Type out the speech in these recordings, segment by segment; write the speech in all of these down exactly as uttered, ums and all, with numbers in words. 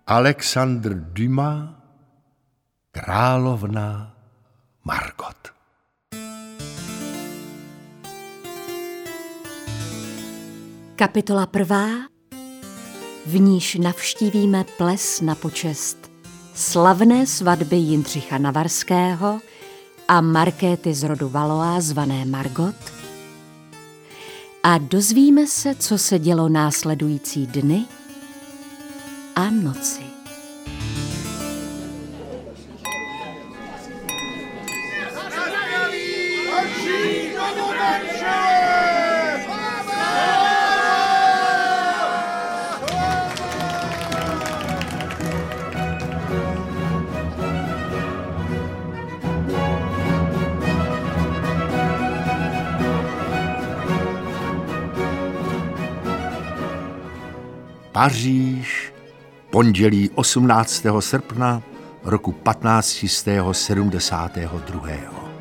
Alexandre Dumas, Královna Margot. Kapitola prvá, v níž navštívíme ples na počest slavné svatby Jindřicha Navarského a Markéty z rodu Valois zvané Margot a dozvíme se, co se dělo následující dny a noci. Paříž, pondělí osmnáctého srpna roku patnáct set sedmdesát dva.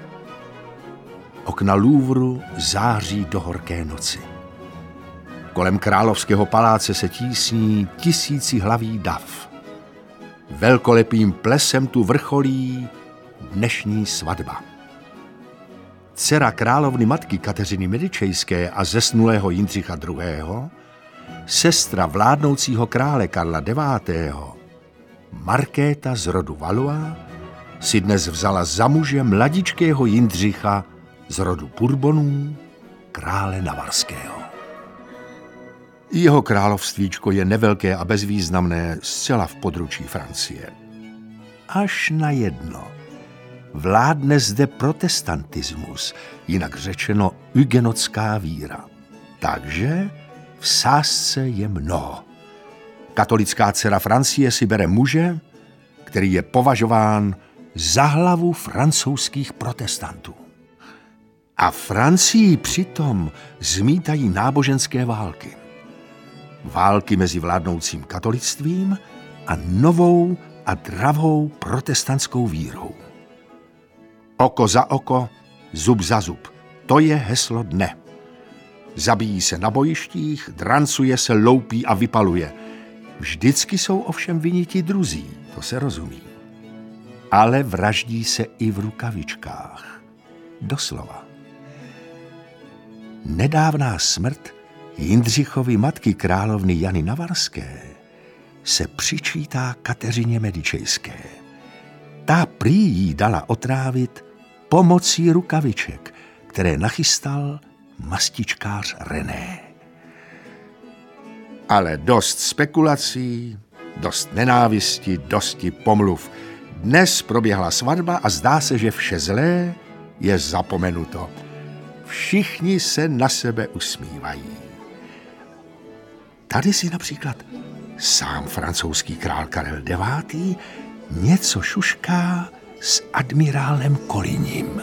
Okna Louvru září do horké noci. Kolem královského paláce se tísní tisícihlaví dav. Velkolepým plesem tu vrcholí dnešní svatba. Dcera královny matky Kateřiny Medičejské a zesnulého Jindřicha druhého., sestra vládnoucího krále Karla devátého., Markéta z rodu Valois, si dnes vzala za muže mladičkého Jindřicha z rodu Bourbonů, krále Navarského. Jeho královstvíčko je nevelké a bezvýznamné zcela v područí Francie. Až na jedno. Vládne zde protestantismus, jinak řečeno hugenotská víra. Takže v sázce je mnoho. Katolická dcera Francie si bere muže, který je považován za hlavu francouzských protestantů. A Francii přitom zmítají náboženské války. Války mezi vládnoucím katolictvím a novou a dravou protestantskou vírou. Oko za oko, zub za zub. To je heslo dne. Zabíjí se na bojištích, drancuje se, loupí a vypaluje. Vždycky jsou ovšem viniti druzí, to se rozumí. Ale vraždí se i v rukavičkách. Doslova. Nedávná smrt Jindřichovy matky královny Jany Navarské se přičítá Kateřině Medičejské. Ta prý jí dala otrávit pomocí rukaviček, které nachystal mastičkář René. Ale dost spekulací, dost nenávisti, dosti pomluv. Dnes proběhla svatba a zdá se, že vše zlé je zapomenuto. Všichni se na sebe usmívají. Tady si například sám francouzský král Karel devátý. něco šušká s admirálem Colignym.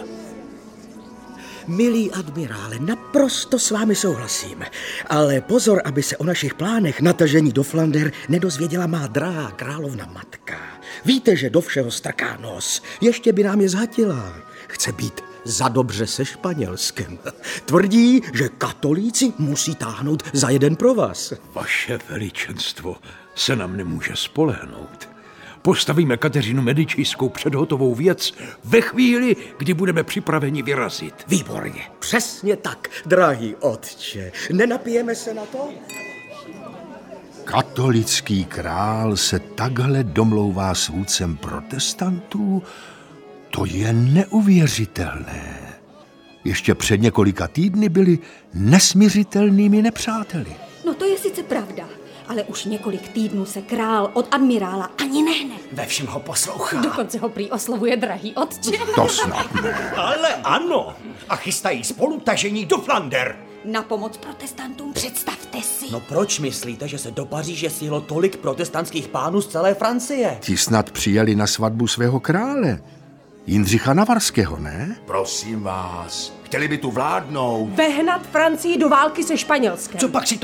Milý admirále, naprosto s vámi souhlasím. Ale pozor, aby se o našich plánech natažení do Flander nedozvěděla má drahá královna matka. Víte, že do všeho strká nos. Ještě by nám je zhatila. Chce být za dobře se Španělskem. Tvrdí, že katolíci musí táhnout za jeden provaz. Vaše veličenstvo se nám nemůže spolehnout. Postavíme Kateřinu Medičejskou před hotovou věc ve chvíli, kdy budeme připraveni vyrazit. Výborně, přesně tak, drahý otče. Nenapijeme se na to? Katolický král se takhle domlouvá s vůdcem protestantů? To je neuvěřitelné. Ještě před několika týdny byli nesmiřitelnými nepřáteli. No to je sice pravda, ale už několik týdnů se král od admirála ani nehne. Ve všem ho poslouchá. Dokonce ho prý oslovuje drahý otče. To snad ne. Ale ano. A chystají spolutažení do Flander. Na pomoc protestantům, představte si. No proč myslíte, že se do Paříže sjelo tolik protestantských pánů z celé Francie? Ti snad přijeli na svatbu svého krále, Jindřicha Navarského, ne? Prosím vás, chtěli by tu vládnout. Vehnat Francii do války se Španělskem. Co pak si to